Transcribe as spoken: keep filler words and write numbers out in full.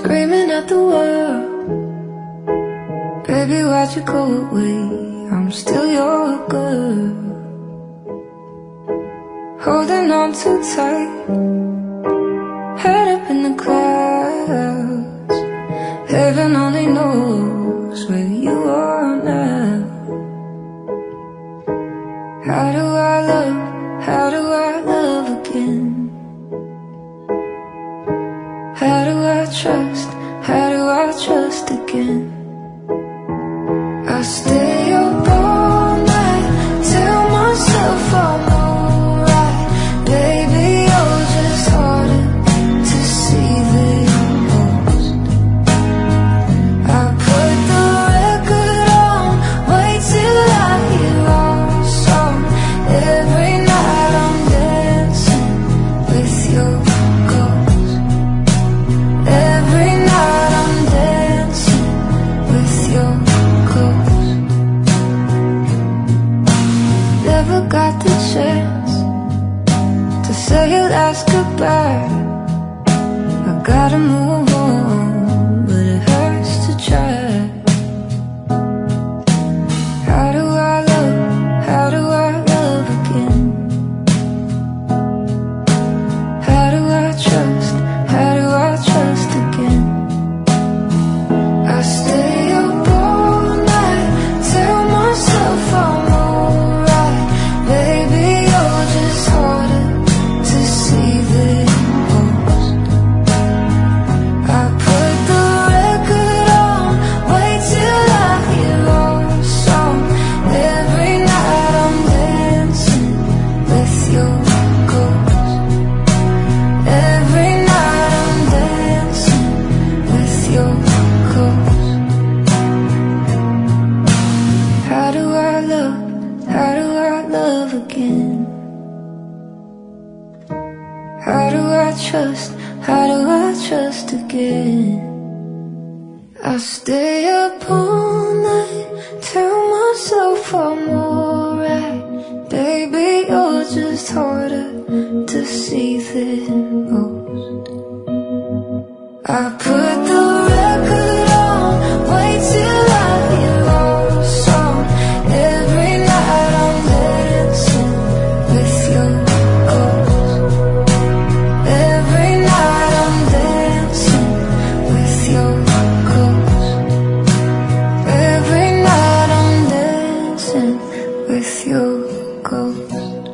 screaming at the world. Baby, why'd you go away? I'm still your girl, holding on too tight, head up in the clouds. Heaven only knows where you are now. How do I love, how do I love again? How do I trust, how do I trust again? I stay up all night, tell myself I'm alright. Baby, you're just harder to see than most. I put the record on, wait till I hear our song. Every night I'm dancing with your ghost. Every night I'm dancing with your ghost. Never got the chance to say your last goodbye. I gotta move on, but it hurts to try. How do I love, how do I love again? How do I trust, how do I trust again? I stay up all night, tell myself I'm alright. Baby, you're just harder to see than most. I put the record on, wait till I hear our song. Every night I'm dancing with your ghost. Every night I'm dancing with your ghost. How do I love, how do I love again? How do I trust, how do I trust again? I stay up all night, tell myself I'm alright. Baby, you're just harder to see than most. I put the record on, wait till I hear our song. Every night I'm dancing with your ghost. Every night I'm dancing with your ghost. Every night I'm dancing with your ghost.